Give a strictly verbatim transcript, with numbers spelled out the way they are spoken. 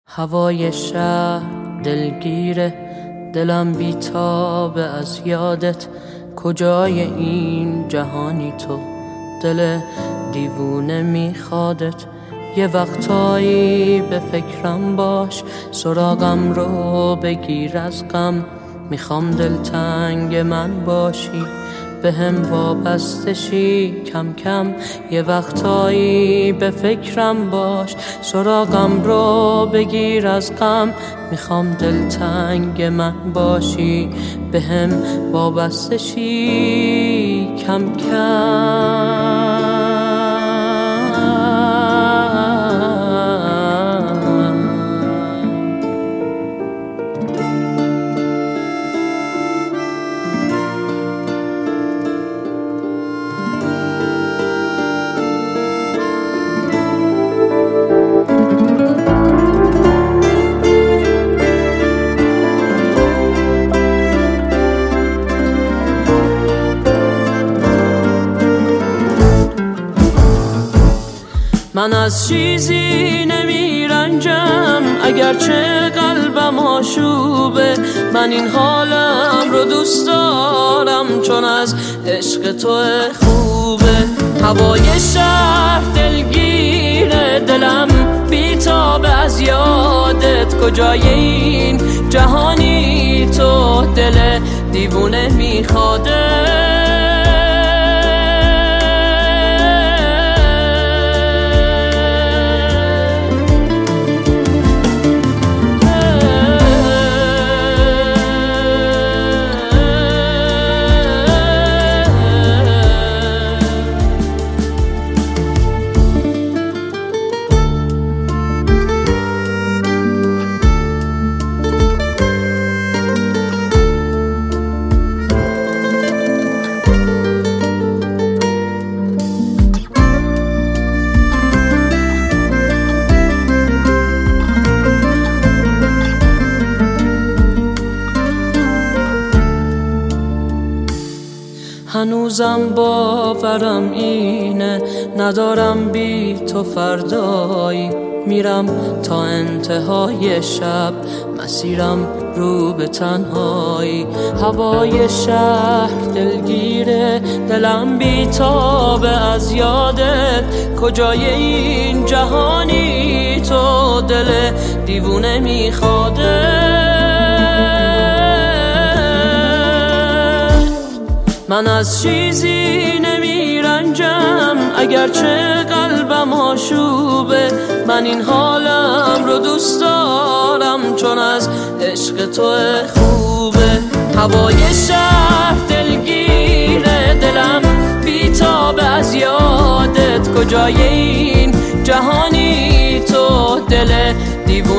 هوای شهر دلگیره، دلم بیتابه از یادت. کجای این جهانی تو، دل دیوونه میخوادت. یه وقتایی به فکرم باش، سراغم رو بگیر از غم. میخوام دلتنگ من باشی، به هم وابسته شی کم کم. یه وقتایی به فکرم باش، سراغم رو بگیر از غم. میخوام دلتنگ من باشی، به هم وابسته شی کم کم. من از چیزی نمی رنجم، اگرچه قلبم آشوبه. من این حالم رو دوست دارم، چون از عشق تو خوبه. هوای شهر دلگیره، دلم بیتابه از یادت. کجای این جهانی تو، دل دیوونه میخواده. هنوزم باورم اینه، ندارم بی تو فردایی. میرم تا انتهای شب، مسیرم رو به تنهایی. هوای شهر دلگیره، دلم بیتابه از یادت. کجای این جهانی تو، دل دیوونه میخواده. من از چیزی نمی رنجم، اگرچه قلبم آشوبه. من این حالم رو دوست دارم، چون از عشق تو خوبه. هوای شهر دلگیره، دلم بیتابه از یادت. کجای این جهانی تو، دل دیوونه